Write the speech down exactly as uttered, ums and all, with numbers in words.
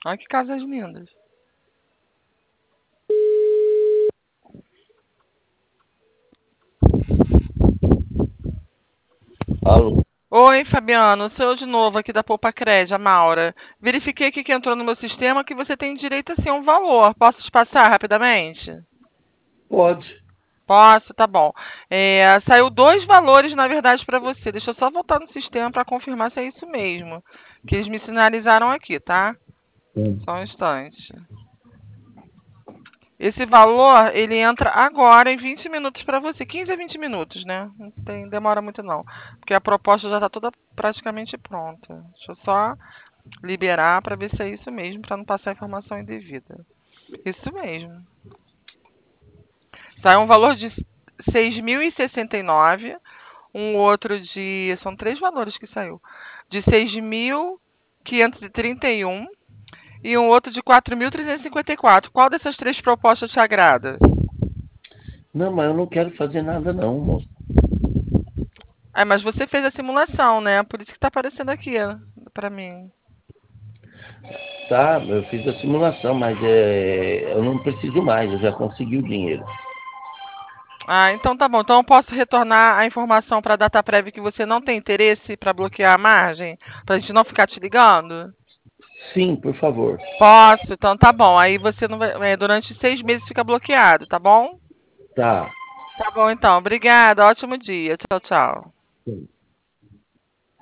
Olha que casas lindas. Alô? Oi, Fabiano, sou eu de novo aqui da Poupa Cred, a Maura. Verifiquei aqui que entrou no meu sistema que você tem direito assim, a um valor. Posso te passar rapidamente? Pode. Posso, tá bom. É, saiu dois valores, na verdade, para você. Deixa eu só voltar no sistema para confirmar se é isso mesmo. Que eles me sinalizaram aqui, tá? Hum. Só um instante. Esse valor, ele entra agora em vinte minutos para você. quinze a vinte minutos, né? Não tem, demora muito não. Porque a proposta já está toda praticamente pronta. Deixa eu só liberar para ver se é isso mesmo, para não passar informação indevida. Isso mesmo. Sai um valor de seis mil e sessenta e nove, um outro de, são três valores que saiu, de seis mil quinhentos e trinta e um e um outro de quatro mil trezentos e cinquenta e quatro. Qual dessas três propostas te agrada? Não, mas eu não quero fazer nada não, moço. Ah, mas você fez a simulação, né? Por isso que tá aparecendo aqui para mim. Tá, eu fiz a simulação, mas é, eu não preciso mais, eu já consegui o dinheiro. Ah, então tá bom. Então eu posso retornar a informação para a DataPrev que você não tem interesse para bloquear a margem? Para a gente não ficar te ligando? Sim, por favor. Posso, então tá bom. Aí você não vai, é, durante seis meses fica bloqueado, tá bom? Tá. Tá bom, então. Obrigada. Ótimo dia. Tchau, tchau. Sim.